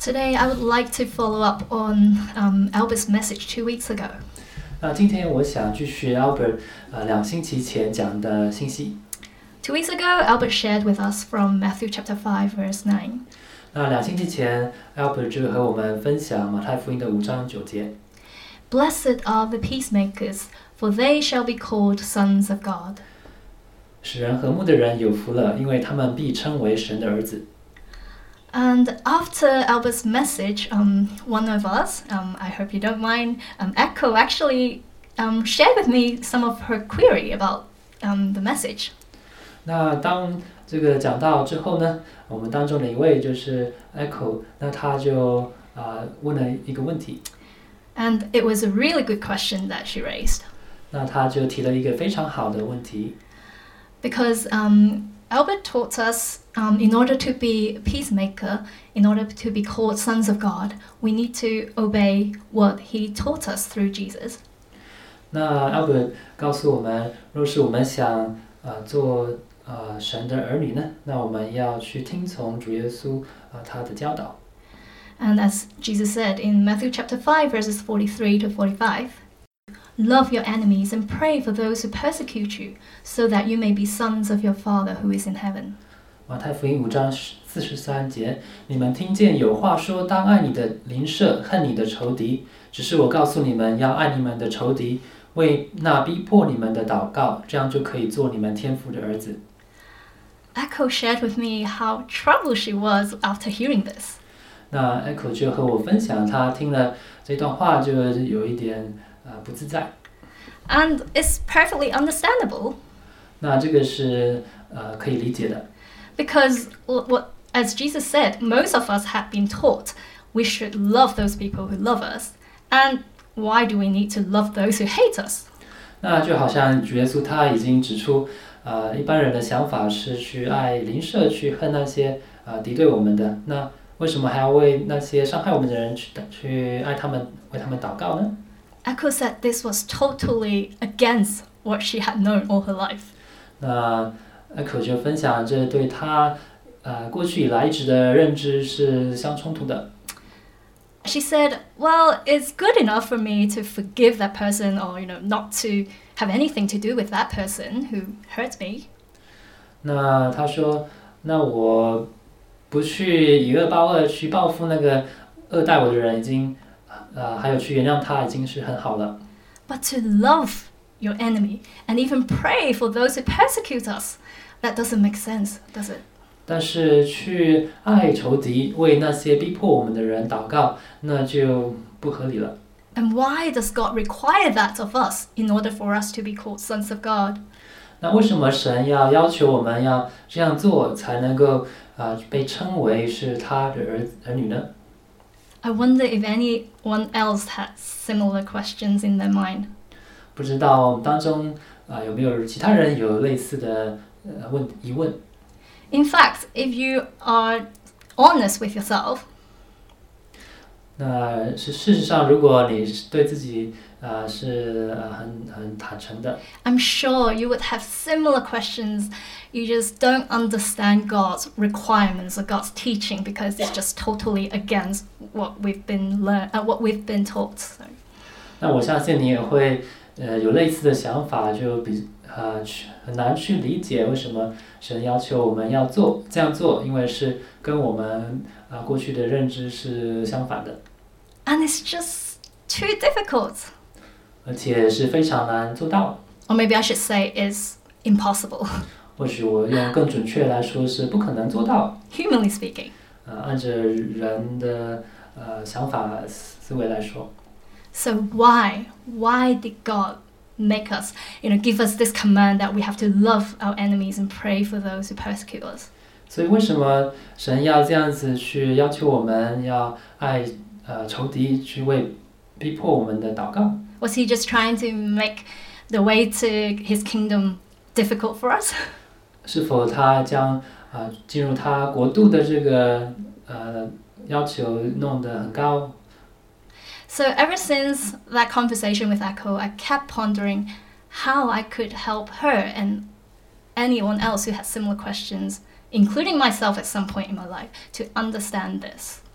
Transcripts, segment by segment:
Today, I would like to follow up on Albert's message 2 weeks ago. 那今天我想继续 Albert 2星期前讲的信息。 2 weeks ago, Albert shared with us from Matthew chapter 5, verse 9. 那2星期前 ，Albert 就和我们分享马太福音的5章9节。 Blessed are the peacemakers, for they shall be called sons of God. 使人和睦的人有福了，因为他们必称为神的儿子。 And after Albert's message, one of us, I hope you don't mind, Echo actually shared with me some of her query about the message. 那当这个讲到之后呢，我们当中的一位就是 Echo， 那他就问了一个问题。 And it was a really good question that she raised. 那他就提了一个非常好的问题。 Because Albert taught us, in order to be a peacemaker, in order to be called sons of God, we need to obey what he taught us through Jesus. 那 Albert 告诉我们，若是我们想做神的儿女呢，那我们要去听从主耶稣他的教导。 And as Jesus said in Matthew chapter 5, verses 43 to 45, Love your enemies and pray for those who persecute you, so that you may be sons of your Father who is in heaven. 马太福音5章43节，你们听见有话说，当爱你的邻舍，恨你的仇敌。只是我告诉你们，要爱你们的仇敌，为那逼迫你们的祷告，这样就可以做你们天父的儿子。 Echo shared with me how troubled she was after hearing this. 那 Echo 就和我分享，他听了这段话就有一点不自在。 And it's perfectly understandable. 那这个是可以理解的。 Because as Jesus said, most of us have been taught we should love those people who love us. And why do we need to love those who hate us? 那就好像主耶稣他已经指出，一般人的想法是去爱邻舍，去恨那些敌对我们的。那为什么还要为那些伤害我们的人去爱他们，为他们祷告呢？ Echo said this was totally against what she had known all her life. 那 Echo 就分享，这对他过去以来一直的认知是相冲突的。 She said, well, it's good enough for me to forgive that person or, not to have anything to do with that person who hurt me. 那他说，那我不去以恶报恶，去报复那个恶待我的人，已经还有去原谅他，已经是很好了。 But to love your enemy and even pray for those who persecute us, that doesn't make sense, does it? 但是去爱仇敌，为那些逼迫我们的人祷告，那就不合理了。 And why does God require that of us in order for us to be called sons of God? 那为什么神要求我们要这样做，才能够被称为是他的儿女呢？ I wonder if anyone else had similar questions in their mind. 不知道我们当中有没有其他人有类似的疑问？ In fact, if you are honest with yourself, 那事实上，如果你对自己是很坦诚的， I'm sure you would have similar questions. You just don't understand God's requirements or God's teaching because it's just totally against what we've been taught. So. 那我相信你也会有类似的想法，就很难去理解为什么神要求我们要这样做，因为是跟我们过去的认知是相反的。 And it's just too difficult. 而且是非常难做到。 Or maybe I should say is impossible. 或许我用更准确来说是不可能做到。 Humanly speaking. 按着人的想法思维来说。 So why did God make us, give us this command that we have to love our enemies and pray for those who persecute us? 所以为什么神要这样子去要求我们要爱仇敌，去为逼迫我们的祷告？ Was he just trying to make the way to his kingdom difficult for us? 是否他将进入他国度的这个要求弄得很高？ So ever since that conversation with Echo, I kept pondering how I could help her and anyone else who had similar questions, including myself at some point in my life, to understand this.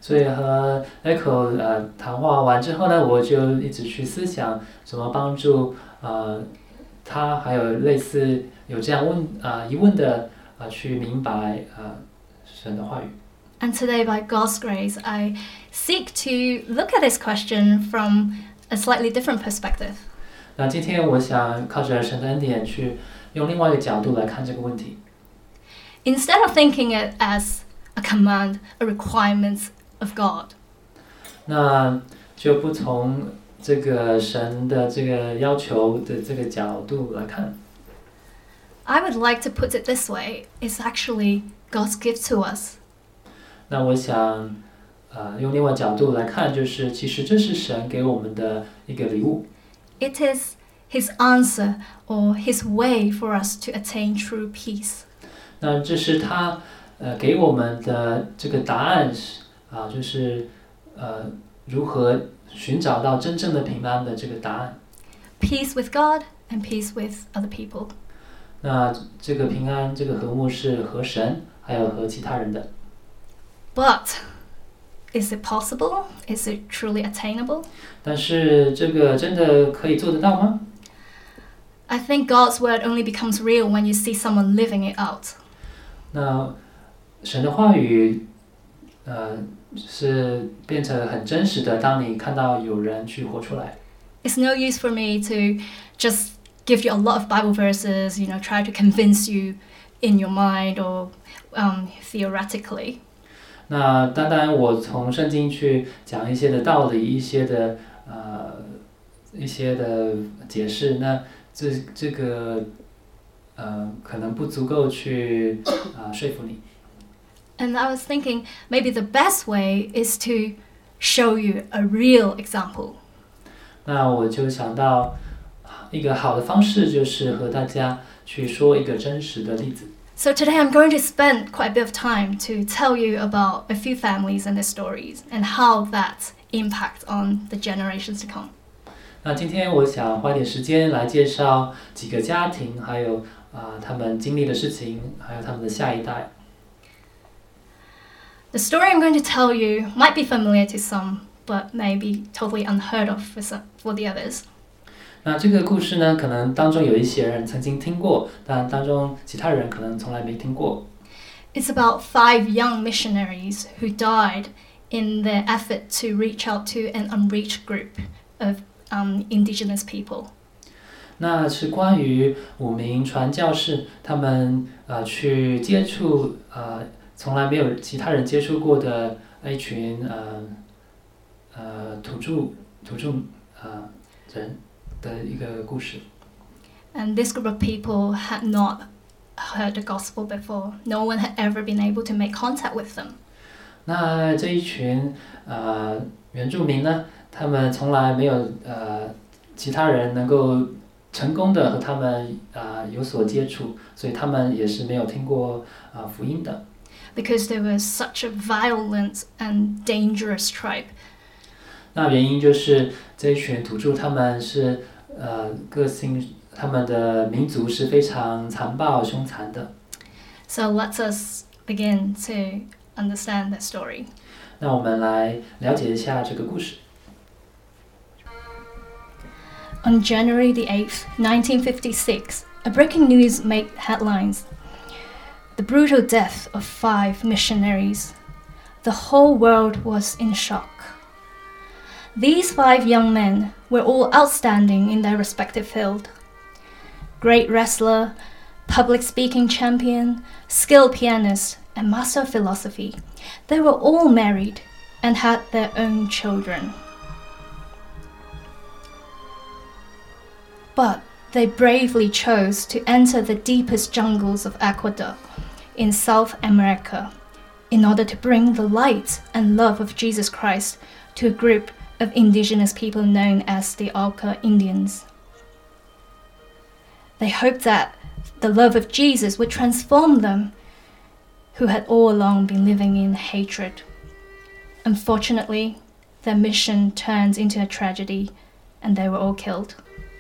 所以和 Echo 谈话完之后呢，我就一直去思想怎么帮助他还有类似有这样疑问的去明白神的话语。 And today, by God's grace, I seek to look at this question from a slightly different perspective. 那今天我想靠着神的恩典去用另外一个角度来看这个问题。 Instead of thinking it as a command, a requirement of God. 那就不从这个神的这个要求的这个角度来看。 I would like to put it this way: it's actually God's gift to us. 那我想用另外角度来看，就是其实这是神给我们的一个礼物。 It is His answer or His way for us to attain true peace. 那这是他给我们的这个答案就是如何寻找到真正的平安的这个答案。 Peace with God and peace with other people. 那这个平安，这个和睦是和神还有和其他人的。 But is it possible? Is it truly attainable? 但是这个真的可以做得到吗？ I think God's word only becomes real when you see someone living it out. 那神的话语是变成很真实的，当你看到有人去活出来。 It's no use for me to just give you a lot of Bible verses, try to convince you in your mind or theoretically. 那单单我从圣经去讲一些的道理，一些的解释，那这个可能不足够去说服你。 And I was thinking maybe the best way is to show you a real example. 那我就想到一个好的方式，就是和大家去说一个真实的例子。 So today I'm going to spend quite a bit of time to tell you about a few families and their stories and how that impacts on the generations to come. 那今天我想花点时间来介绍几个家庭，还有他们经历的事情，还有他们的下一代。 The story I'm going to tell you might be familiar to some, but may be totally unheard of for the others. 那这个故事呢，可能当中有一些人曾经听过，但当中其他人可能从来没听过。 It's about 5 young missionaries who died in their effort to reach out to an unreached group of indigenous people. 那是关于5名传教士，他们去接触从来没有其他人接触过的一群土著人的一个故事。 And this group of people had not heard the gospel before. No one had ever been able to make contact with them. 那这一群原住民呢，他们从来没有其他人能够成功的和他们有所接触，所以他们也是没有听过福音的。 Because they were such a violent and dangerous tribe. 那原因就是这一群土著他们是个性，他们的民族是非常残暴凶残的。 So let us begin to understand the story. 那我们来了解一下这个故事。 On January the 8th, 1956, a breaking news made headlines. The brutal death of 5 missionaries. The whole world was in shock. These 5 young men were all outstanding in their respective field. Great wrestler, public speaking champion, skilled pianist, and master of philosophy. They were all married and had their own children. But they bravely chose to enter the deepest jungles of Ecuador in South America in order to bring the light and love of Jesus Christ to a group of indigenous people known as the Auca Indians. They hoped that the love of Jesus would transform them, who had all along been living in hatred. Unfortunately, their mission turned into a tragedy and they were all killed.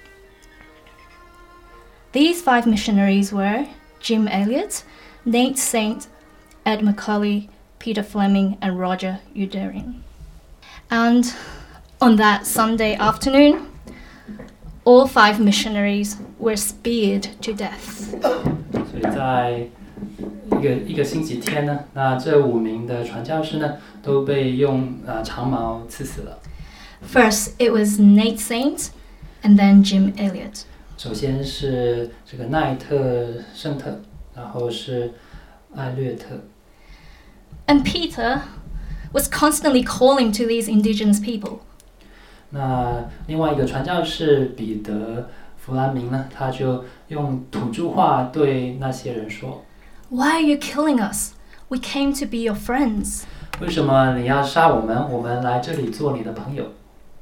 These 5 missionaries were Jim Elliot, Nate Saint, Ed McCauley, Peter Fleming, and Roger Udarian. And on that Sunday afternoon, all 5 missionaries were speared to death. 所以在一个星期天呢，那这5名的传教士呢，都被用长矛刺死了。 First, it was Nate Saint, and then Jim Elliot. 首先是这个奈特圣特，然后是艾略特。 And Peter was constantly calling to these indigenous people. 那另外一个传教士彼得弗兰明呢，他就用土著话对那些人说 Why are you killing us? We came to be your friends. 为什么你要杀我们？我们来这里做你的朋友。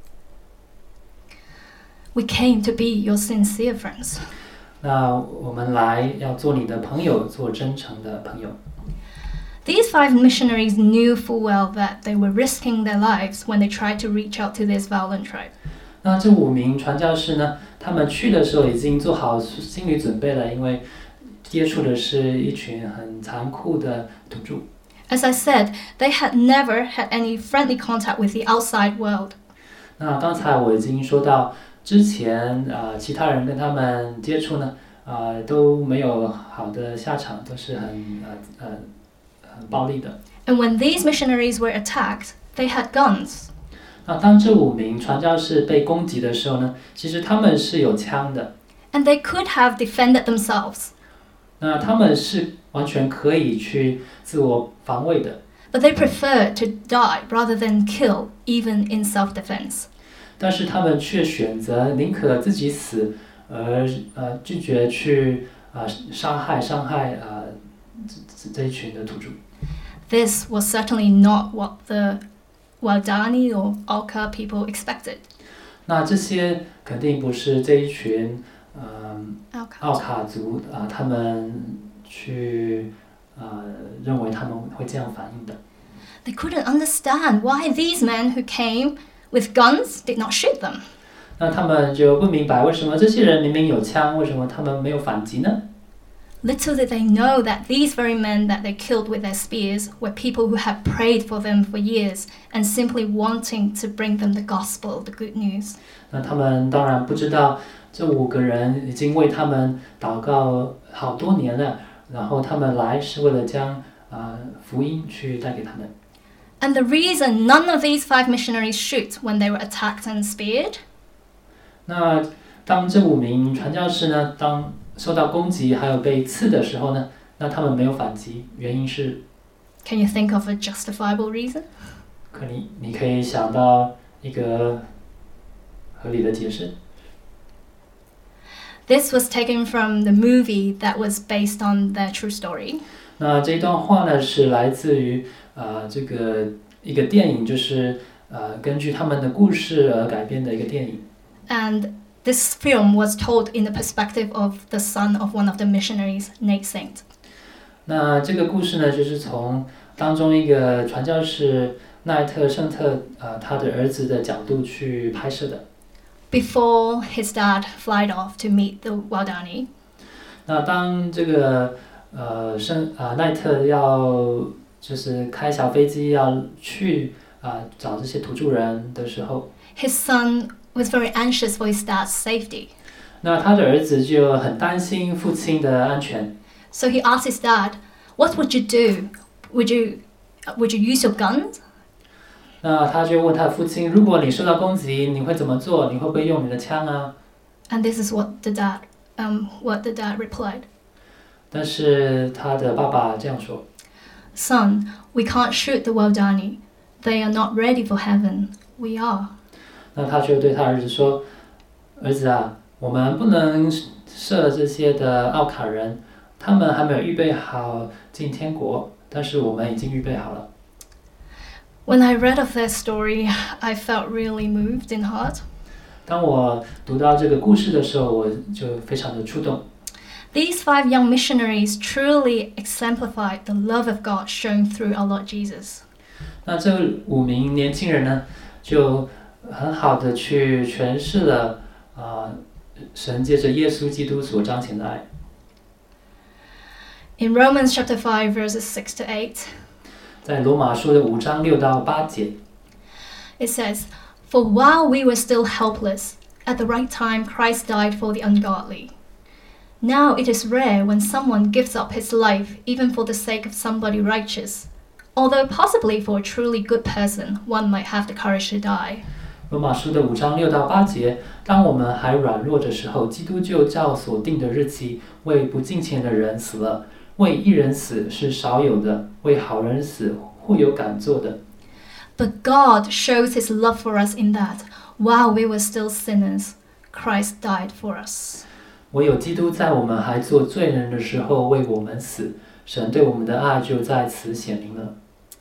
We came to be your sincere friends. 那我们来要做你的朋友，做真诚的朋友。 These 5 missionaries knew full well that they were risking their lives when they tried to reach out to this violent tribe. 那这5名传教士呢，他们去的时候已经做好心理准备了，因为接触的是一群很残酷的土著。 As I said, they had never had any friendly contact with the outside world. 那刚才我已经说到，之前其他人跟他们接触呢，都没有好的下场，都是很暴力的。 And when these missionaries were attacked, they had guns. 那当这5名传教士被攻击的时候呢，其实他们是有枪的。 And they could have defended themselves. 那他们是完全可以去自我防卫的。 But they preferred to die rather than kill, even in self-defense. 但是他们却选择宁可自己死，而拒绝去伤害这一群的土著。 This was certainly not what the Waodani or Auca people expected. 那这些肯定不是这一群奥卡族他们去认为他们会这样反应的。 They couldn't understand why these men who came with guns did not shoot them. 那他们就不明白为什么这些人明明有枪，为什么他们没有反击呢？ Little did they know that these very men that they killed with their spears were people who had prayed for them for years and simply wanting to bring them the gospel, the good news. 那他们当然不知道，这5个人已经为他们祷告好多年了，然后他们来是为了将福音去带给他们。 And the reason none of these 5 missionaries shoot when they were attacked and speared? 那当这5名传教士呢，当受到攻击还有被刺的时候呢，那他们没有反击，原因是 Can you think of a justifiable reason? 你可以想到一个合理的解释。 This was taken from the movie that was based on their true story. 那这段话呢，是来自于这个一个电影，就是根据他们的故事而改编的一个电影。 And this film was told in the perspective of the son of one of the missionaries, Nate Saint. 那这个故事呢，就是从当中一个传教士奈特圣特他的儿子的角度去拍摄的。 Before his dad flied off to meet the Waodani. 那当这个奈特要就是开小飞机要去找这些土著人的时候 His son was very anxious for his dad's safety. 那他的儿子就很担心父亲的安全。 So he asked his dad, "What would you do? Would you use your guns?" 那他就问他父亲，如果你受到攻击，你会怎么做？你会不会用你的枪啊？ And this is what the dad replied. 但是他的爸爸这样说 Son, we can't shoot the Waodani. They are not ready for heaven. We are. 那他就对他儿子说，儿子啊，我们不能射这些的奥卡人，他们还没有预备好进天国，但是我们已经预备好了。 When I read of their story, I felt really moved in heart. 当我读到这个故事的时候，我就非常的触动。 These 5 young missionaries truly exemplified the love of God shown through our Lord Jesus. 那这5名年轻人呢，就很好的去诠释了神借着耶稣基督所彰显的爱。 In Romans chapter 5 verses 6 to 8. 在罗马书的5章6到8节。 It says, "For while we were still helpless, at the right time Christ died for the ungodly. Now it is rare when someone gives up his life even for the sake of somebody righteous, although possibly for a truly good person, one might have the courage to die." 罗马书的5章6到8节，当我们还软弱的时候，基督就照所定的日期为不敬虔的人死了。为义人死是少有的，为好人死或有敢做的。 But God shows his love for us in that, while we were still sinners, Christ died for us. 唯有基督在我们还做罪人的时候为我们死，神对我们的爱就在此显明了。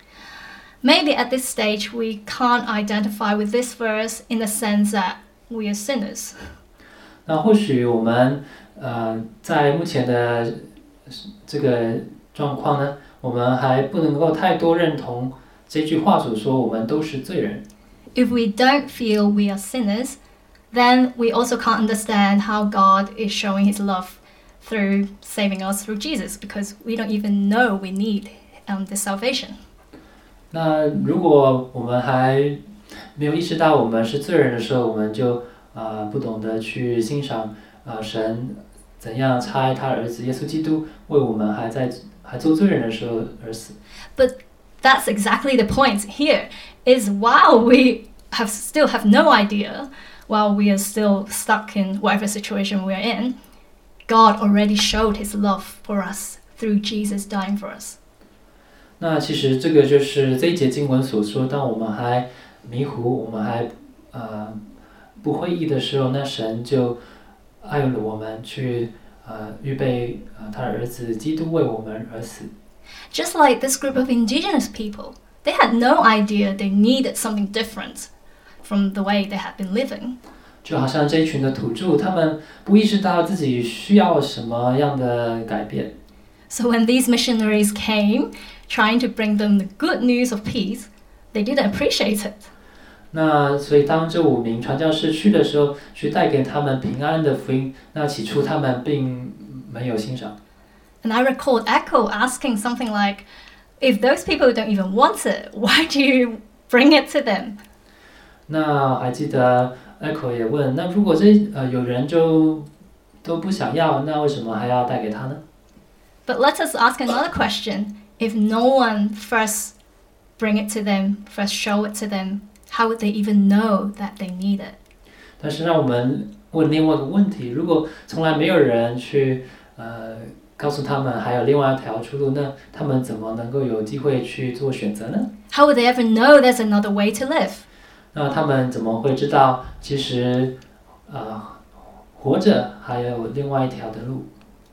Maybe at this stage we can't identify with this verse in the sense that we are sinners. 那或许我们在目前的这个状况呢，我们还不能够太多认同这句话所说我们都是罪人。 If we don't feel we are sinners, then we also can't understand how God is showing his love through saving us through Jesus, because we don't even know we need this salvation. 那如果我们还没有意识到我们是罪人的时候，我们就不懂得去欣赏神怎样差他儿子耶稣基督为我们还做罪人的时候而死。 But that's exactly the point here, is while we still have no idea, while we are still stuck in whatever situation we are in, God already showed his love for us through Jesus dying for us. 那其实这个就是这一节经文所说，当我们还迷糊，我们还不会意的时候，那神就爱了我们，去预备他的儿子基督为我们而死。 Just like this group of indigenous people, they had no idea they needed something different from the way they had been living. 就好像这一群的土著，他们不意识到自己需要什么样的改变。 So when these missionaries came, trying to bring them the good news of peace, they didn't appreciate it. 那所以当这5名传教士去的时候，去带给他们平安的福音，那起初他们并没有欣赏。 And I recall Echo asking something like, "If those people don't even want it, why do you bring it to them?" 那还记得 Echo 也问，那如果有人就都不想要，那为什么还要带给他呢？ But let us ask another question. If no one first bring it to them, first show it to them, how would they even know that they need it? 但是让我们问另外一个问题：如果从来没有人去告诉他们还有另外一条出路，那他们怎么能够有机会去做选择呢？ How would they ever know there's another way to live? 那他们怎么会知道其实活着还有另外一条的路？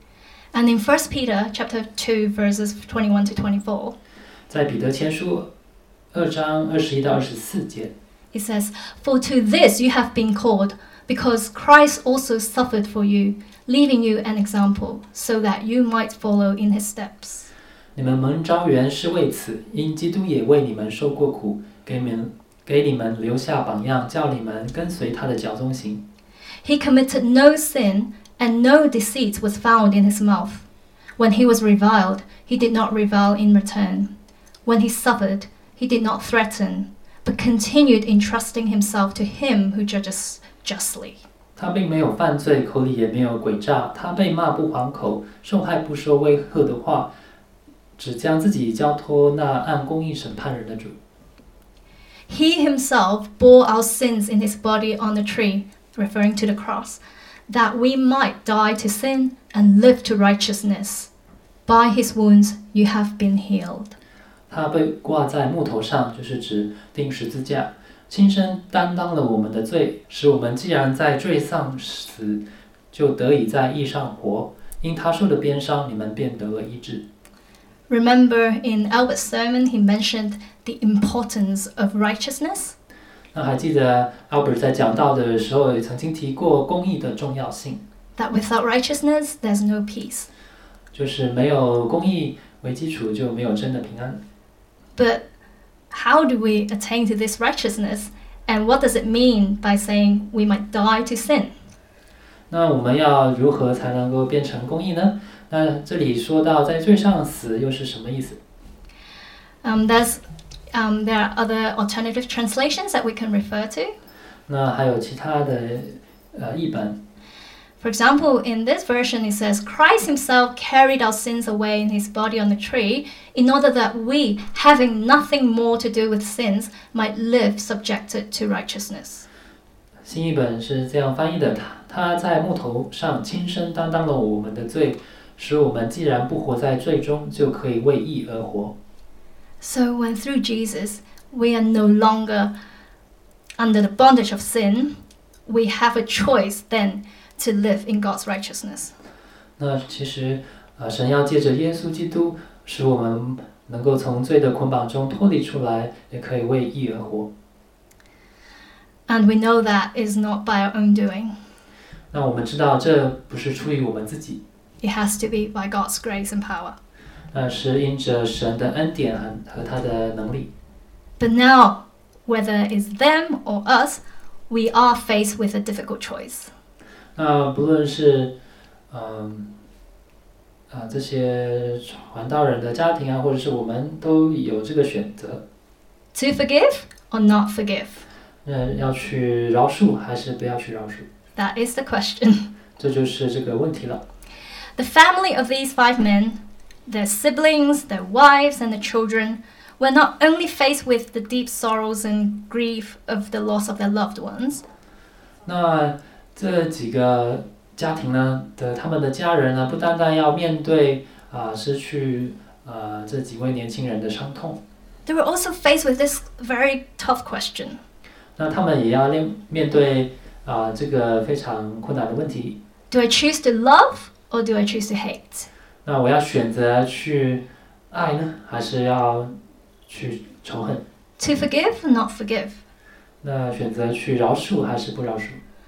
And in 1 Peter chapter 2 verses 21 to 24, 在彼得前书2章21到24节 it says, "For to this you have been called, because Christ also suffered for you, leaving you an example, so that you might follow in his steps." 你们蒙召原是为此，因基督也为你们受过苦，给你们留下榜样，叫你们跟随他的脚踪行。 He committed no sin, and no deceit was found in his mouth. When he was reviled, he did not revile in return. When he suffered, he did not threaten, but continued entrusting himself to him who judges justly. 他并没有犯罪，口里也没有诡诈。他被骂不还口，受害不说威吓的话，只将自己交托那按公义审判人的主。 He himself bore our sins in his body on the tree, referring to the cross, that we might die to sin and live to righteousness. By his wounds you have been healed. 他被挂在木头上，就是指钉十字架，亲身担当了我们的罪，使我们既然在罪上死，就得以在义上活。因他受的鞭伤，你们便得了医治。 Remember in Albert's sermon, he mentioned the importance of righteousness. 那还记得 Albert 在讲道的时候也曾经提过公义的重要性， That without righteousness, there's no peace. 就是没有公义为基础，就没有真的平安。 But how do we attain to this righteousness? And what does it mean by saying we might die to sin? 那我们要如何才能够变成公义呢？那这里说到在罪上死又是什么意思？ There are other alternative translations that we can refer to. 那还有其他的译本。 For example, in this version it says, Christ himself carried our sins away in his body on the tree in order that we, having nothing more to do with sins, might live subjected to righteousness. 新译本是这样翻译的：他在木头上亲身担当了我们的罪，使我们既然不活在罪中，就可以为义而活。 So when through Jesus we are no longer under the bondage of sin, we have a choice then to live in God's righteousness. 那其实神要借着耶稣基督，使我们能够从罪的捆绑中脱离出来，也可以为义而活。 And we know that is not by our own doing. 那我们知道这不是出于我们自己， It has to be by God's grace and power. 是因着神的恩典和他的能力。 But now, whether it's them or us, we are faced with a difficult choice. 那不论是这些传道人的家庭啊，或者是我们都有这个选择。 To forgive or not forgive? 要去饶恕还是不要去饶恕？ That is the question. 这就是这个问题了。 The family of these 5 men, their siblings, their wives, and their children, were not only faced with the deep sorrows and grief of the loss of their loved ones. 那这几个家庭呢他们的家人呢，不单单要面对失去这几位年轻人的伤痛， They were also faced with this very tough question. 那他们也要面对这个非常困难的问题。 Do I choose to love or do I choose to hate? 那我要选择去爱呢，还是要去仇恨？ To forgive or not forgive? 那选择去饶恕还是不饶恕？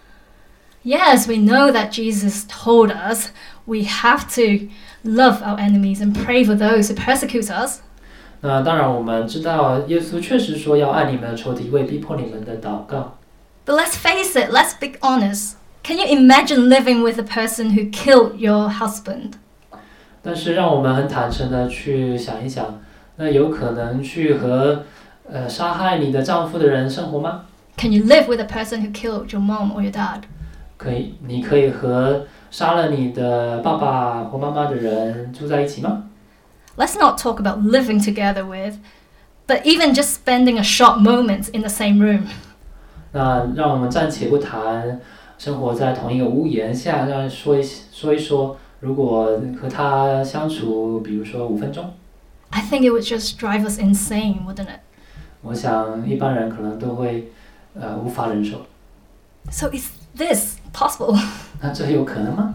Yes, we know that Jesus told us we have to love our enemies and pray for those who persecute us. 那当然，我们知道耶稣确实说要爱你们的仇敌，为逼迫你们的祷告。 But let's face it, let's be honest. Can you imagine living with a person who killed your husband? 但是让我们很坦诚的去想一想，那有可能去和杀害你的丈夫的人生活吗？ Can you live with a person who killed your mom or your dad? 可以，你可以和杀了你的爸爸或妈妈的人住在一起吗？ Let's not talk about living together with, but even just spending a short moment in the same room. 那让我们暂且不谈生活在同一个屋檐下，让说一说，如果和他相处，比如说5分钟， I think it would just drive us insane, wouldn't it? 我想一般人可能都会无法忍受。 So is this possible? 那这有可能吗？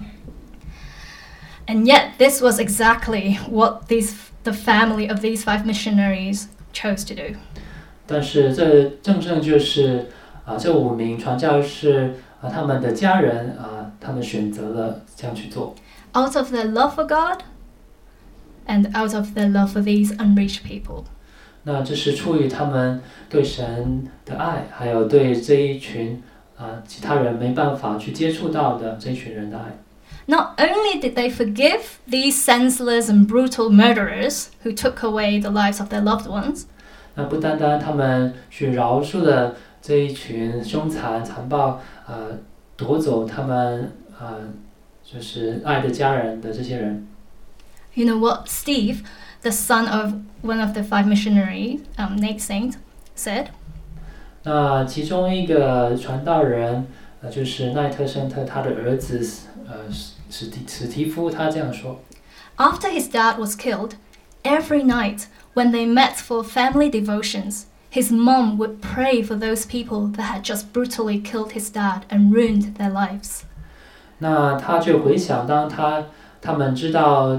And yet, this was exactly what the family of these 5 missionaries chose to do. 但是这正就是这5名传教士他们的家人他们选择了这样去做。 Out of their love for God and out of their love for these unreached people. 那这是出于他们对神的爱，还有对这一群其他人没办法去接触到的这一群人的爱。 Not only did they forgive these senseless and brutal murderers who took away the lives of their loved ones, 那不单单他们去饶恕了这一群凶残残暴夺走他们就是爱的家人的这些人。 You know what Steve, the son of one of the 5 missionaries, Nate Saint, said? 那其中一个传道人就是奈特圣特他的儿子史提夫，他这样说。 After his dad was killed, every night when they met for family devotions, his mom would pray for those people that had just brutally killed his dad and ruined their lives. 那他就回想，当他们知道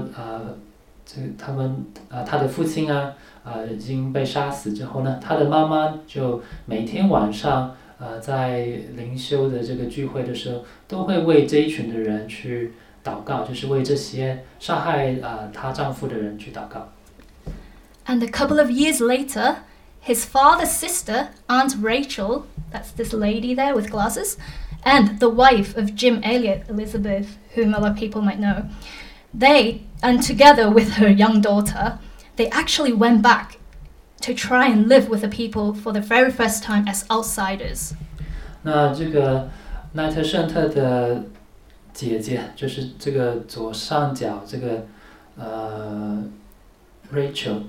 他的父亲已经被杀死之后呢，他的妈妈就每天晚上在灵修的这个聚会的时候，都会为这一群的人去祷告，就是为这些杀害她丈夫的人去祷告。 And a couple of years later, his father's sister, Aunt Rachel, that's this lady there with glasses, and the wife of Jim Elliot, Elizabeth, whom a lot of people might know, they, and together with her young daughter, they actually went back to try and live with the people for the very first time as outsiders. 那这个奈特圣特的姐姐，就是这个左上角这个Rachel，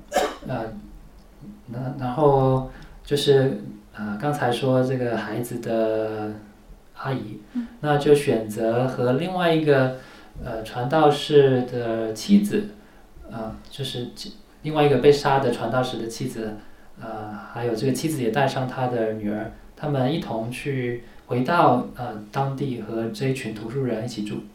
然后就是刚才说这个孩子的阿姨，那就选择和另外一个传道士的妻子，就是另外一个被杀的传道士的妻子，还有这个妻子也带上他的女儿，他们一同去回到当地和这一群图书人一起住。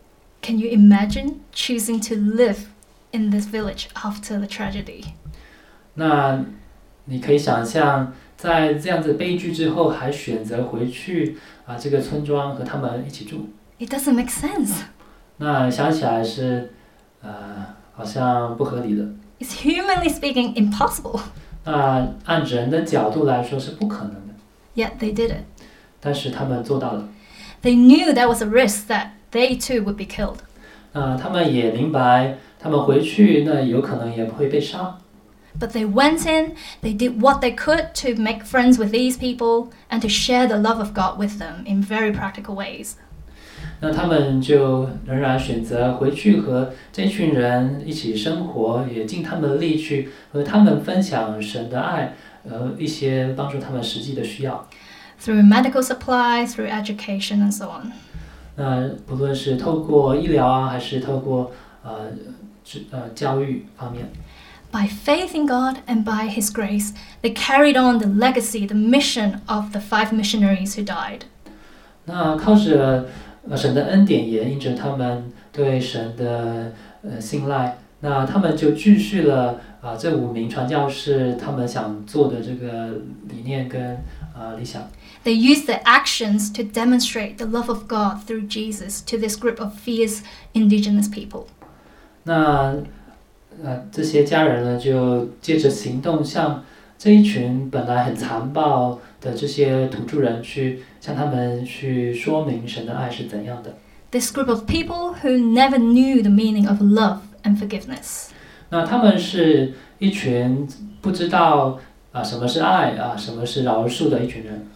Can you imagine choosing to live in this village after the tragedy? 那你可以想象，在这样子悲剧之后，还选择回去这个村庄和他们一起住。 It doesn't make sense. 那想起来是好像不合理的。 It's humanly speaking impossible. 那按人的角度来说是不可能的。 Yet they did it. 但是他们做到了。 They knew there was a risk that they too would be killed. 他们也明白，他们回去那有可能也会被杀。 But they went in, they did what they could to make friends with these people and to share the love of God with them in very practical ways. 那他们就仍然选择回去和这群人一起生活，也尽他们的力去和他们分享神的爱，一些帮助他们实际的需要。 Through medical supply, through education and so on. 那不论是透过医疗还是透过教育方面。 By faith in God and by His grace, they carried on the legacy, the mission of the 5 missionaries who died. 那靠着神的恩典，也因着他们对神的信赖，那他们就继续了这5名传教士他们想做的这个理念跟理想。 They used their actions to demonstrate the love of God through Jesus to this group of fierce indigenous people. 那这些家人呢，就借着行动向这一群本来很残暴的这些土著人去向他们去说明神的爱是怎样的。 This group of people who never knew the meaning of love and forgiveness. 那他们是一群不知道什么是爱什么是饶恕的一群人。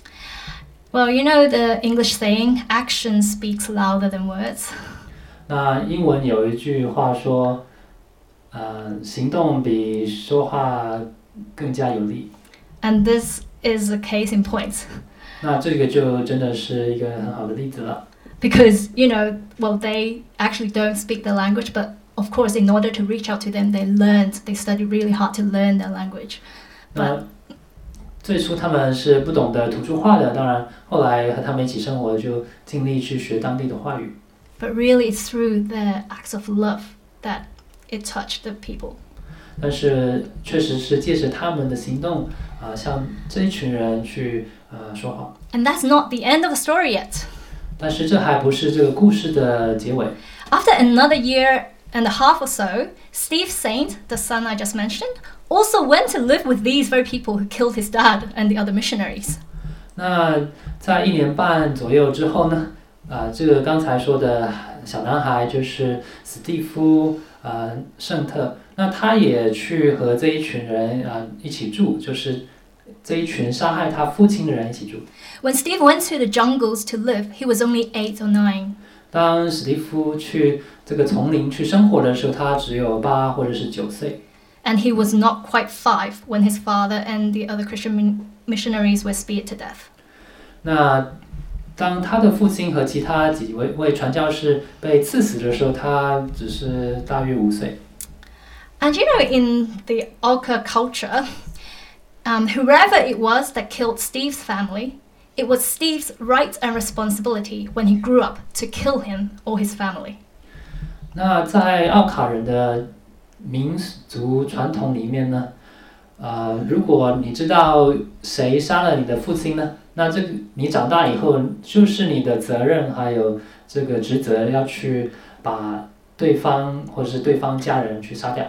Well, you know the English saying, action speaks louder than words. 那英文有一句话说，行动比说话更加有力。 And this is a case in point. 那这个就真的是一个很好的例子了。 Because, you know, well, they actually don't speak the language, but of course, in order to reach out to them, they studied really hard to learn their language. But 最初他们是不懂得土著话的，当然后来和他们一起生活，就尽力去学当地的话语。 But really, it's through their acts of love that it touched the people. 但是确实是借着他们的行动向这一群人去说话。 And that's not the end of the story yet. 但是这还不是这个故事的结尾。 After another year and a half or so, Steve Saint, the son I just mentioned, also went to live with these very people who killed his dad and the other missionaries. 那在1年半左右之后呢，这个刚才说的小男孩就是史蒂夫圣特，那他也去和这一群人一起住，就是这一群杀害他父亲的人一起住。 When Steve went to the jungles to live, he was only 8 or 9. 当史蒂夫去这个丛林去生活的时候，他只有8或者是9岁。 And he was not quite 5 when his father and the other Christian missionaries were speared to death. 那当他的父亲和其他几位传教士被刺死的时候，他只是大约5岁。 And you know, in the Auca culture, whoever it was that killed Steve's family, it was Steve's right and responsibility when he grew up to kill him or his family. 那在奥卡人的民族传统里面呢，如果你知道谁杀了你的父亲呢，那这个你长大以后就是你的责任还有这个职责要去把对方或者是对方家人去杀掉。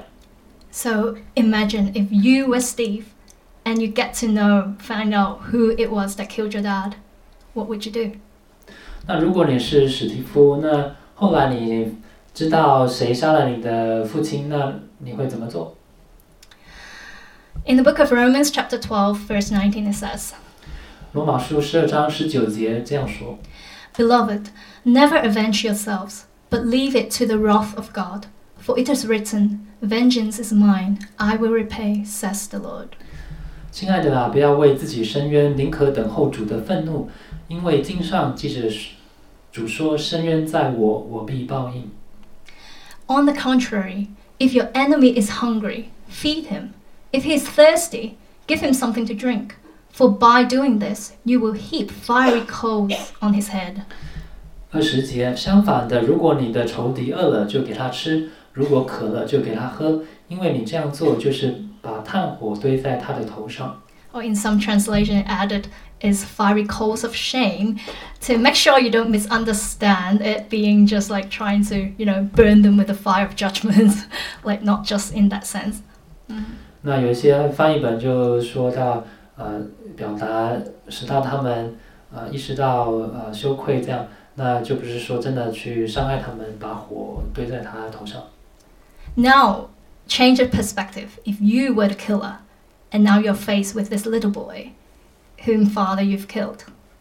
So imagine if you were Steve and you get to find out who it was that killed your dad, what would you do? 那如果你是史蒂夫，那后来你知道谁杀了你的父亲，那你会怎么做 In the book of Romans, chapter 12, verse 19, it says, 罗马书12章19节这样说 Beloved, never avenge yourselves, but leave it to the wrath of God. For it is written, Vengeance is mine, I will repay, says the Lord. 亲爱的啊，不要为自己伸冤，宁可等候主的愤怒，因为经上记着主说：“伸冤在我，我必报应。” On the contrary, if your enemy is hungry, feed him. If he is thirsty, give him something to drink. For by doing this, you will heap fiery coals on his head. 20节，相反的，如果你的仇敌饿了，就给他吃；如果渴了，就给他喝，因为你这样做，就是把炭火堆在他的头上。 Or in some translation, it added is fiery coals of shame to make sure you don't misunderstand it being just like trying to, burn them with the fire of judgment, like not just in that sense. 那有一些翻译本就说到，表达使到他们意识到羞愧这样，那就不是说真的去伤害他们，把火堆在他头上。 Now, change of perspective. If you were the killer, and now you're faced with this little boy, whom father you've killed.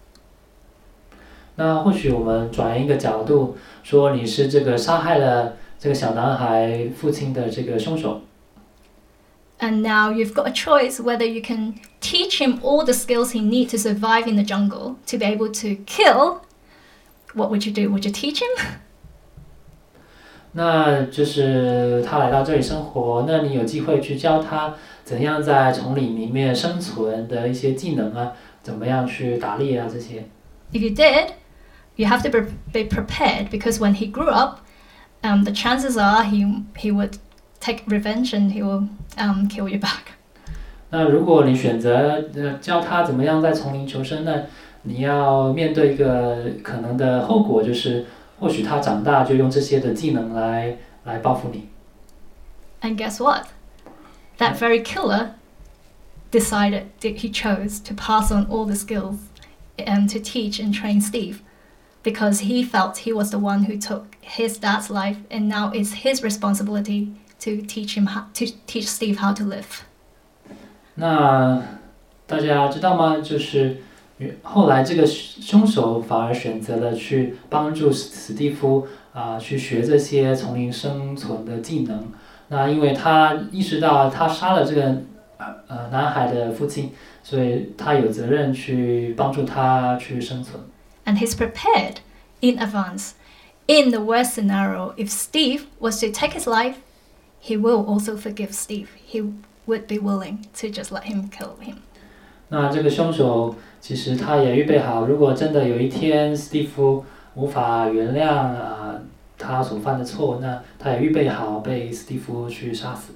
那或许我们转一个角度，说你是这个杀害了这个小男孩父亲的这个凶手。 And now you've got a choice whether you can teach him all the skills he needs to survive in the jungle to be able to kill. What would you do? Would you teach him? 那就是他来到这里生活，那你有机会去教他怎样在丛林里面生存的一些技能啊，怎么样去打猎啊这些。 If you did, you have to be prepared because when he grew up, the chances are he would take revenge and he will kill you back. 那如果你选择教他怎么样在丛林求生，那你要面对一个可能的后果，就是或许他长大就用这些的技能来报复你。 And guess what? That very killer decided that he chose to pass on all the skills to teach and train Steve because he felt he was the one who took his dad's life and now it's his responsibility to teach Steve how to live. 那大家知道吗？就是后来这个凶手反而选择了去帮助史蒂夫去学这些丛林生存的技能。那因为他意识到他杀了这个男孩的父亲，所以他有责任去帮助他去生存。 And he's prepared in advance. In the worst scenario, if Steve was to take his life, he will also forgive Steve. He would be willing to just let him kill him. 那这个凶手其实他也预备好，如果真的有一天史蒂夫无法原谅他所犯的错，那他也预备好被史蒂夫去杀死。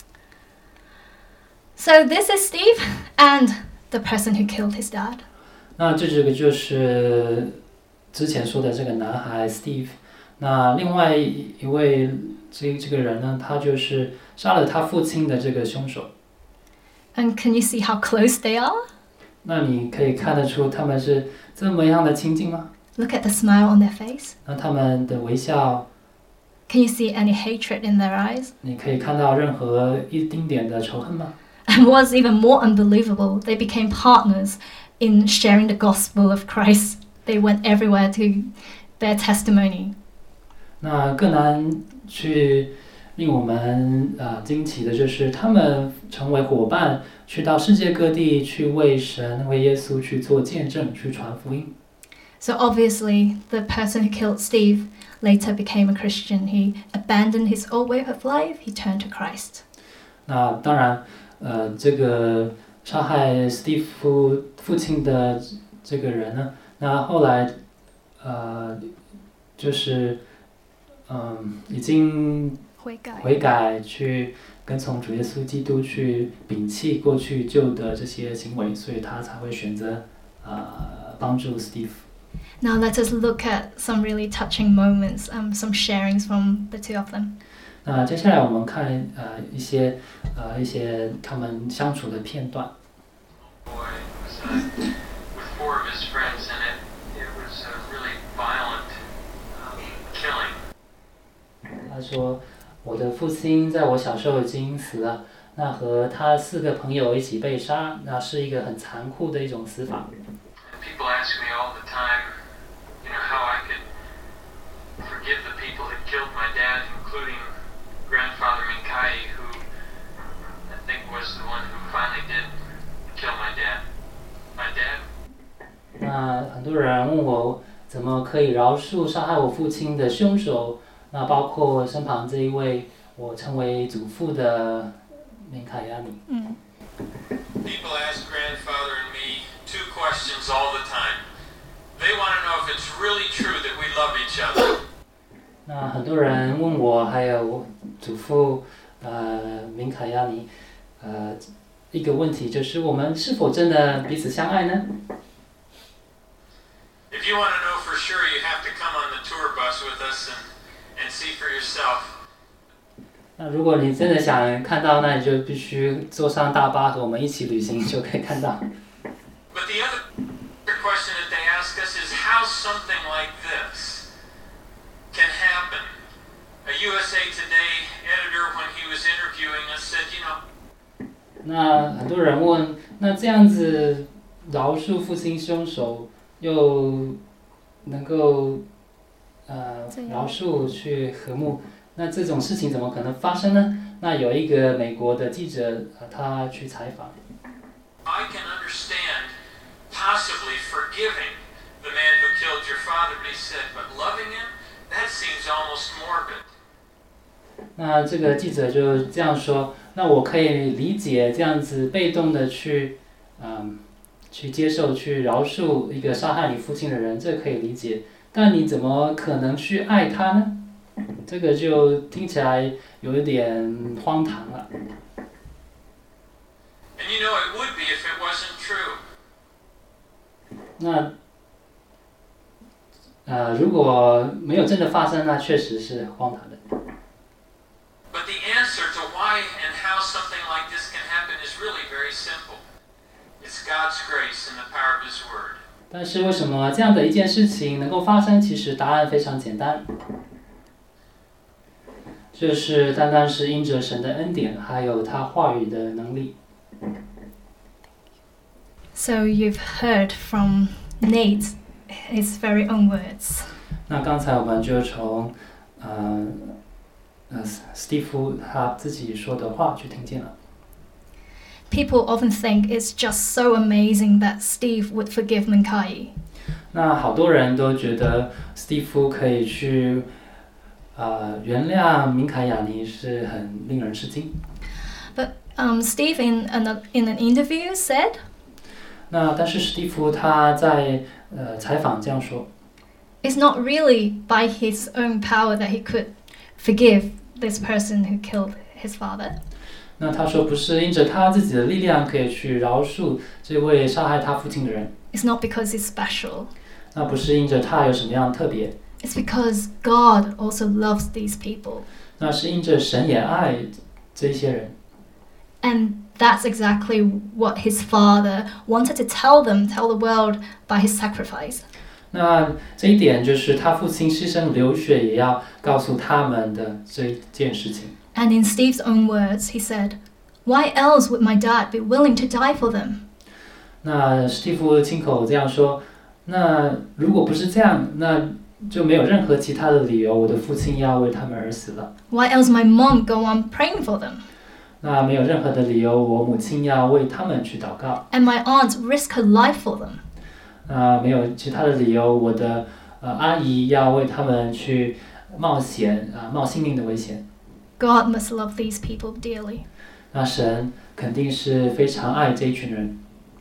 So this is Steve and the person who killed his dad. 那这个就是之前说的这个男孩 Steve。那另外一位这个人呢，他就是杀了他父亲的这个凶手。 And can you see how close they are? 那你可以看得出他们是这么样的亲近吗？ Look at the smile on their face. 那他们的微笑。 Can you see any hatred in their eyes? 你可以看到任何一丁点的仇恨吗？ And what's even more unbelievable, they became partners in sharing the gospel of Christ. They went everywhere to bear testimony. 那更难去令我们惊奇的就是他们成为伙伴，去到世界各地去为神、为耶稣去做见证，去传福音。 So obviously, the person who killed Steve later became a Christian. He abandoned his old way of life. He turned to Christ. 那当然，这个杀害史蒂夫父亲的这个人呢，那后来，就是已经悔改去跟从主耶稣基督，去摒弃过去旧的这些行为，所以他才会选择帮助 Steve。 Now let us look at some really touching moments, some sharings from the two of them. 那接下来我们看一些他们相处的片段。他说：“我的父亲在我小时候已经死了， 那和他4个朋友一起被杀，那是一个很残酷的一种死法。 People ask me all the time, how I could forgive the people that killed my dad, including grandfather Minkai, who I think was the one who finally did kill my dad. My dad. 那很多人问我怎么可以饶恕杀害我父亲的凶手，那包括身旁这一位我称为祖父的明凯亚尼。 People ask grandfather and me 2 questions all the time. They want to know if it's really true that we love each other. 那很多人问我还有我祖父明凯亚尼一个问题，就是我们是否真的彼此相爱呢？ If you want to know for sure, you have to come on the tour bus with us and see for yourself. 那如果你真的想看到，那你就必须坐上大巴和我们一起旅行，就可以看到。 But the other question that they ask us is how something like this can happen. A USA Today editor, when he was interviewing us, said, 那很多人问，那这样子饶恕父亲凶手，又能够饶恕去和睦，那这种事情怎么可能发生呢？那有一个美国的记者他去采访。 I can understand possibly forgiving the man who killed your father, but he said, but loving him, that seems almost morbid. 那这个记者就这样说，那我可以理解这样子被动的去接受、去饶恕一个杀害你父亲的人，这可以理解。但你怎么可能去爱他呢？这个就听起来有一点荒唐了。 And it would be if it wasn't true. 那如果没有真的发生，那确实是荒唐的。 But the answer to why and how something like this can happen is really very simple. It's God's grace and the power of His Word. 但是为什么这样的一件事情能够发生？其实答案非常简单，就是单单是因着神的恩典，还有他话语的能力。 So you've heard from Nate his very own words. 那刚才我们就从史蒂夫他自己说的话去听见了。 People often think it's just so amazing that Steve would forgive Minkai. 那好多人都觉得史蒂夫可以去原谅明凯亚尼是很令人吃惊。 But Steve in an interview said. 那但是史蒂夫他在采访这样说。 It's not really by his own power that he could forgive this person who killed his father. 那他说不是因着他自己的力量可以去饶恕这位杀害他父亲的人。 It's not because he's special. 那不是因着他有什么样特别。 It's because God also loves these people. 那是因着神也爱这些人。 And that's exactly what his father wanted to tell the world by his sacrifice. 那这一点就是他父亲牺牲流血也要告诉他们的这一件事情。 And in Steve's own words, he said, "Why else would my dad be willing to die for them?" 那史蒂夫亲口这样说，那如果不是这样，那就没有任何其他的理由，我的父亲要为他们而死了。 Why else my mom go on praying for them? 那没有任何的理由，我母亲要为他们去祷告。 And my aunt risk her life for them. 没有其他的理由，我的阿姨要为他们去冒险冒性命的危险。 God must love these people dearly. 那神肯定是非常爱这一群人。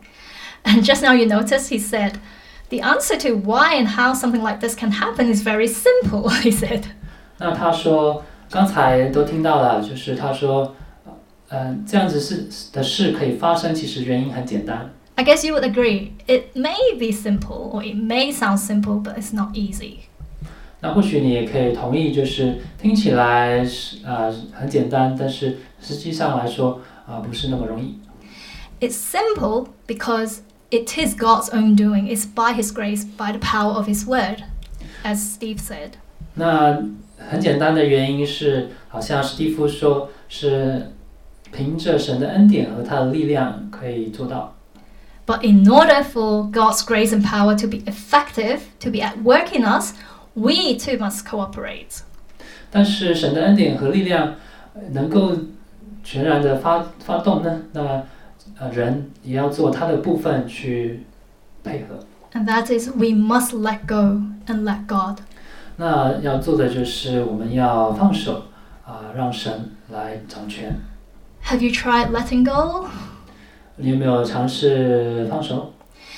And just now you notice he said, the answer to why and how something like this can happen is very simple, he said. 那他说，刚才都听到了，就是他说，这样子的事可以发生，其实原因很简单。 I guess you would agree, it may be simple, or it may sound simple, but it's not easy. 那或许你也可以同意，就是听起来很简单，但是实际上来说不是那么容易。 It's simple because it is God's own doing. It's by His grace, by the power of His word, as Steve said. 那很简单的原因是，好像史蒂夫说是凭着神的恩典和他的力量可以做到。 But in order for God's grace and power to be effective, to be at work in us, we too must cooperate. 但是神的恩典和力量能够全然的发动呢，那人也要做他的部分去配合。 And that is, we must let go and let God. 那要做的就是我们要放手让神来掌权。 Have you tried letting go? 你有没有尝试放手？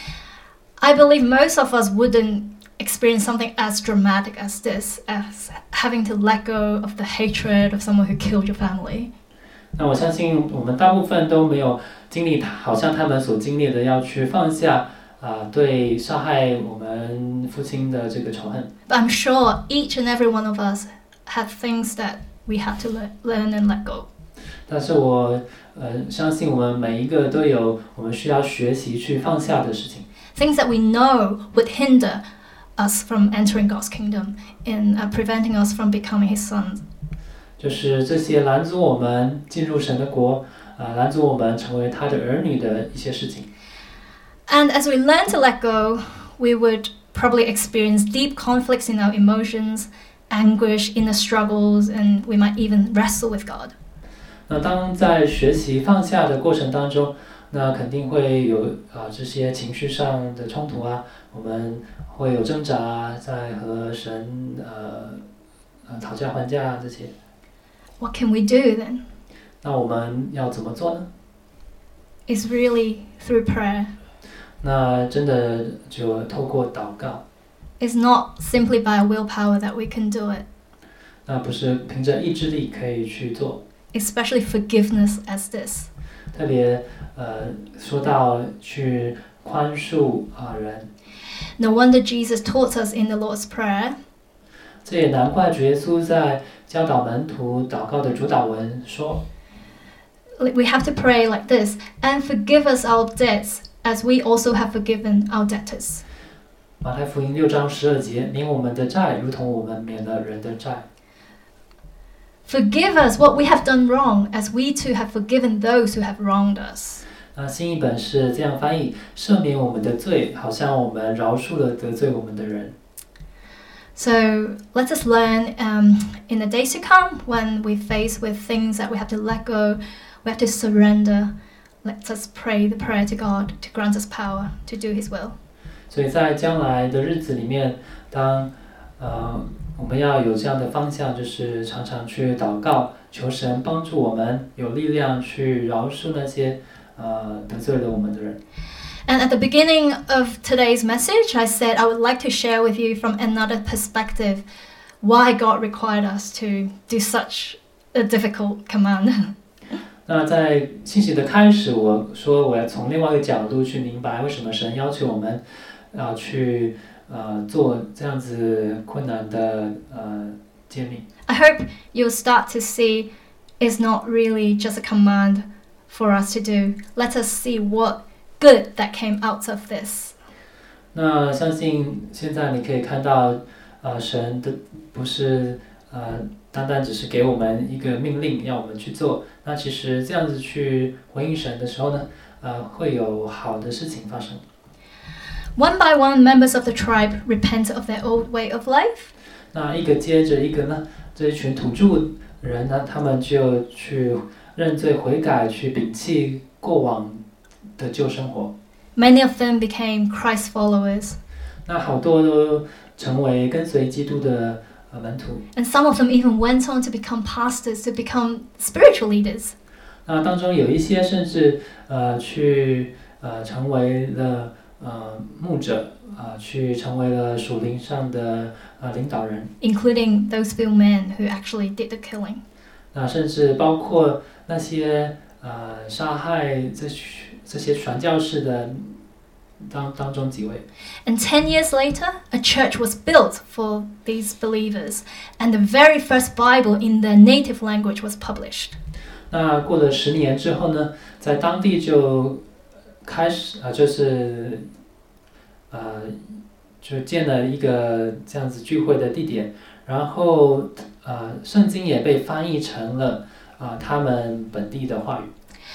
I believe most of us wouldn't experience something as dramatic as this, as having to let go of the hatred of someone who killed your family. 那我相信我们大部分都没有经历好像他们所经历的，要去放下对杀害我们父亲的这个仇恨。 But I'm sure each and every one of us have things that we had to learn and let go. 但是我相信我们每一个都有我们需要学习去放下的事情。 Things that we know would hinder us from entering God's kingdom and preventing us from becoming His sons. 就是这些拦阻我们进入神的国，拦阻我们成为他的儿女的一些事情。 And as we learn to let go, we would probably experience deep conflicts in our emotions, anguish, inner struggles, and we might even wrestle with God. 那当在学习放下的过程当中，那肯定会有这些情绪上的冲突我们会有挣扎在和神讨价还价这些。 What can we do then? 那我们要怎么做呢？ It's really through prayer. 那真的就透过祷告。 It's not simply by willpower that we can do it. 那不是凭着意志力可以去做。 Especially forgiveness as this. 特别说到去宽恕人。 No wonder Jesus taught us in the Lord's Prayer. 这也难怪主耶稣在教导门徒祷告的主祷文说 We have to pray like this, and forgive us our debts as we also have forgiven our debtors. 马太福音6章12节，免我们的债，如同我们免了人的债。 Forgive us what we have done wrong, as we too have forgiven those who have wronged us. 那新译本是这样翻译：赦免我们的罪，好像我们饶恕了得罪我们的人。 So let us learn in the days to come, when we face with things that we have to let go, we have to surrender. Let us pray the prayer to God to grant us power to do His will. 所以在将来的日子里面，当我们要有这样的方向，就是常常去祷告，求神帮助我们有力量去饶恕那些得罪了我们的人。 And at the beginning of today's message, I said I would like to share with you from another perspective why God required us to do such a difficult command. 那在信息的开始，我说我要从另外一个角度去明白为什么神要求我们去做这样子困难的诫命。 I hope you'll start to see it's not really just a command for us to do. Let us see what good that came out of this. 那相信现在你可以看到，神的不是单单只是给我们一个命令要我们去做，那其实这样子去回应神的时候呢，会有好的事情发生。 One by one, members of the tribe repent of their old way of life. 那一个接着一个呢，这一群土著人呢，他们就去认罪悔改，去摒弃过往的旧生活。 Many of them became Christ followers. 那好多都成为跟随基督的门徒。 And some of them even went on to become pastors, to become spiritual leaders. 那当中有一些甚至去成为了牧者，去成为了属灵上的领导人。 Including those few men who actually did the killing. 那甚至包括那些杀害这些传教士的当中几位。 And 10 years later, a church was built for these believers, and the very first Bible in their native language was published. 那过了10年之后呢，在当地就开始就建了一个这样子聚会的地点，然后圣经也被翻译成了他们本地的话语。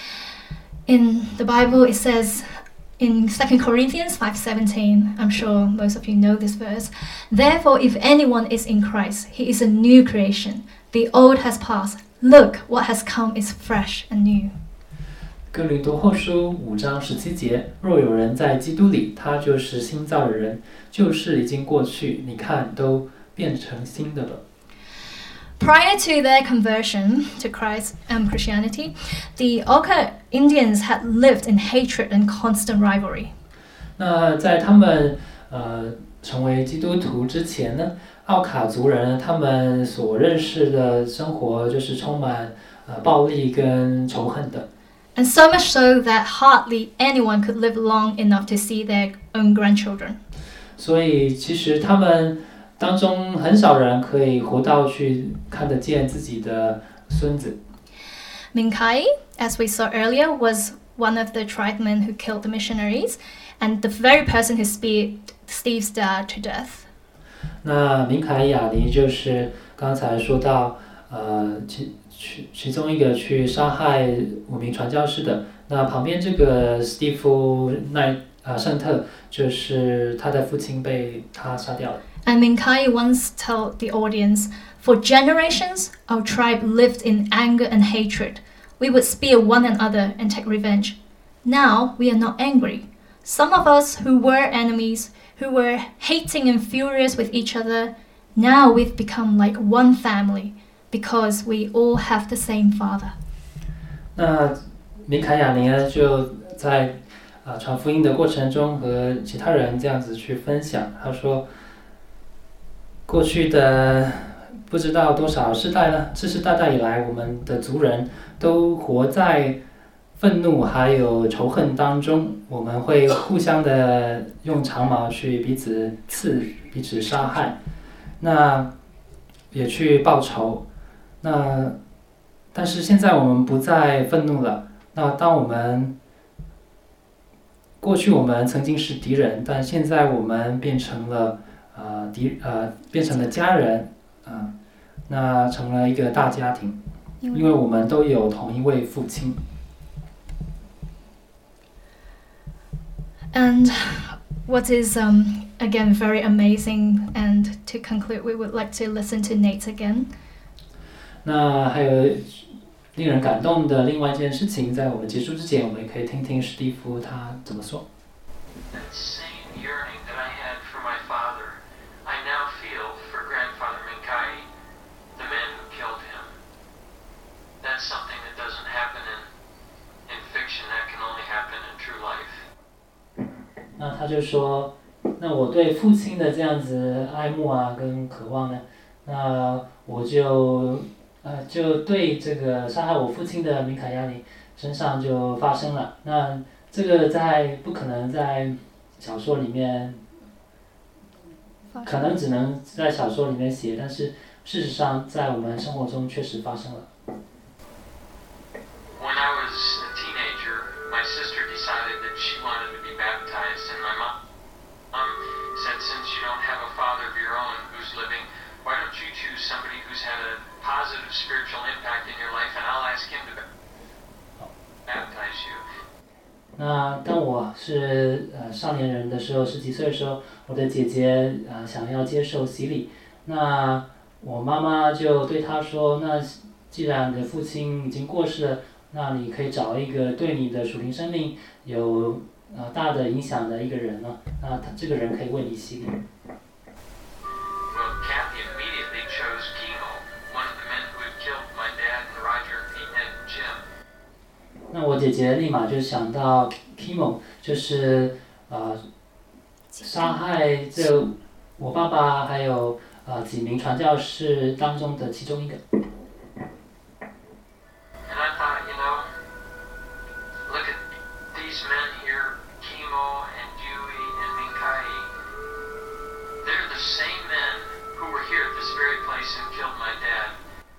In the Bible, it says in 2 Corinthians 5:17, I'm sure most of you know this verse, "Therefore, if anyone is in Christ, he is a new creation. The old has passed. Look, what has come is fresh and new." 哥林多后书5章17节，若有人在基督里，他就是新造的人，旧事已经过去，你看都变成新的了。 Prior to their conversion to Christ and Christianity, the Oka Indians had lived in hatred and constant rivalry. 那在他们成为基督徒之前呢，奥卡族人他们所认识的生活就是充满暴力跟仇恨的。 And so much so that hardly anyone could live long enough to see their own grandchildren. 所以其实他们当中很少人可以活到去看得见自己的孙子。 Minkai, as we saw earlier, was one of the tribesmen who killed the missionaries, and the very person who speared Steve's dad to death. 那明凯雅尼就是刚才说到，其中一个去杀害5名传教士的。那旁边这个史蒂夫圣特就是他的父亲被他杀掉了。 And Minkai once told the audience, "For generations, our tribe lived in anger and hatred. We would spear one another and take revenge. Now we are not angry. Some of us who were enemies, who were hating and furious with each other, now we've become like one family because we all have the same father." 那明凯雅尼呢，就在传福音的过程中和其他人这样子去分享，他说，过去的不知道多少世代了，世世代代以来，我们的族人都活在愤怒还有仇恨当中，我们会互相的用长矛去彼此刺、彼此杀害，那也去报仇。那但是现在我们不再愤怒了。那当我们过去我们曾经是敌人，但现在我们变成了变成了家人，那成了一个大家庭，因为我们都有同一位父亲。 And what is again very amazing, and to conclude, we would like to listen to Nate again. 那还有令人感动的另外一件事情，在我们结束之前，我们可以听听史蒂夫他怎么说。 That same yearning that I had for my father, I now feel for Grandfather Minkai, the man who killed him. That's something that doesn't happen in fiction. That can only happen in true life. 那他就说，那我对父亲的这样子爱慕啊跟渴望呢，那我就对这个杀害我父亲的明凯亚尼身上就发生了。那这个不可能在小说里面，可能只能在小说里面写，但是事实上在我们生活中确实发生了。 When I was a teenager, my sister decided that she wanted to be baptized, and my mom said, "Since you don't have a father of your own who's living, why don't you choose somebody who's had a positive spiritual impact in your life, and I'll ask him to baptize you." 那当我是少年人的时候，10几岁的时候，我的姐姐想要接受洗礼，那我妈妈就对她说：“那既然你的父亲已经过世了，那你可以找一个对你的属灵生命有大的影响的一个人呢，那这个人可以为你洗礼。” Well, Kathy immediately chose Kimo, one of the men who had killed my dad and Roger, Pete, and Jim. 那我姐姐立马就想到 Kimo， 就是杀害我爸爸还有几名传教士当中的其中一个。 And I thought, look at these men here, Kimo and Dewey and Minkai. They're the same men who were here at this very place and killed my dad.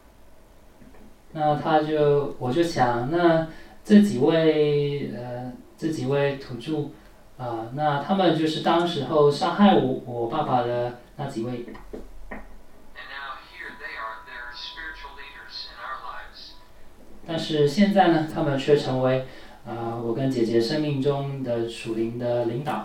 那我就想，那这几位土著那他们就是当时候杀害我爸爸的那几位。 And now here they are, they're spiritual leaders in our lives. 但是现在呢，他们却成为我跟姐姐生命中的属灵的领导。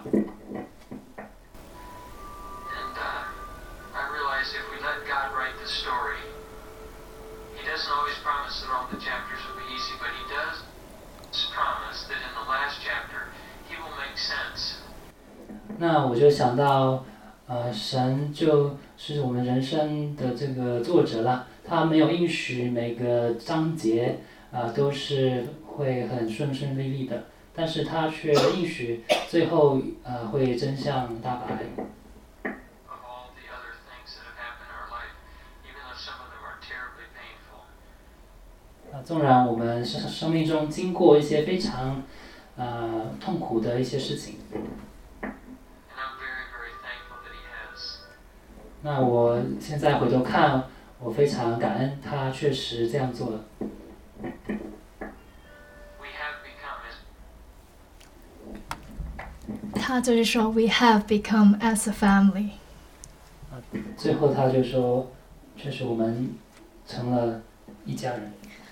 I realize if we let God write the story, He doesn't always promise that all the chapters will be easy, but He does promise that in the last chapter, He will make sense. 那我就想到，神就是我们人生的这个作者啦，他没有应许每个章节都是会很顺利利的，但是他却应许最后会真相大白。纵然我们生命中经过一些非常痛苦的一些事情，那我现在回头看，我非常感恩他确实这样做了。 他就是说 ，We have become as a family。 最后他就说，确实我们成了一家人。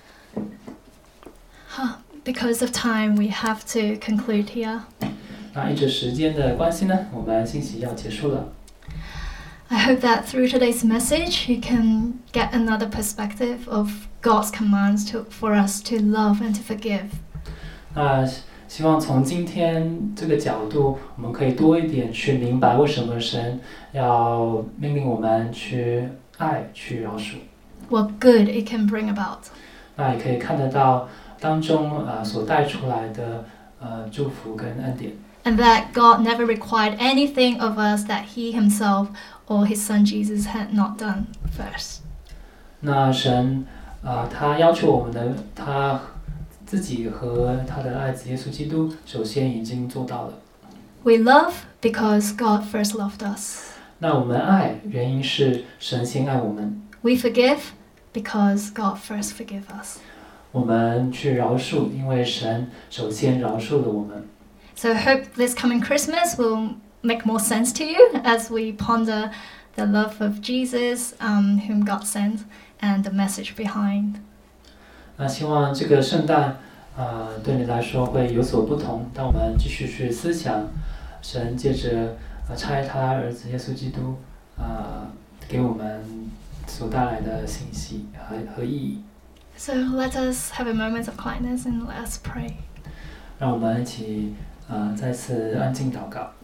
Because of time, we have to conclude here. 那依着时间的关系呢，我们信息要结束了。 I hope that through today's message, you can get another perspective of God's commands for us to love and to forgive. 那希望从今天这个角度，我们可以多一点去明白为什么神要命令我们去爱、去饶恕。 What good it can bring about. 那也可以看得到当中所带出来的祝福跟恩典。 And that God never required anything of us that He Himself or His Son Jesus had not done first. 那神他要求我们的，他自己和他的爱子耶稣基督首先已经做到了。 We love because God first loved us. 那我们爱，原因是神先爱我们。 We forgive because God first forgave us. 我们去饶恕，因为神首先饶恕了我们。 So I hope this coming Christmas will make more sense to you as we ponder the love of Jesus, whom God sent, and the message behind. 那希望这个圣诞对你来说会有所不同。当我们继续去思想神借着差他儿子耶稣基督给我们所带来的信息和意义。 So let us have a moment of quietness and let us pray. 让我们一起再次安静祷告。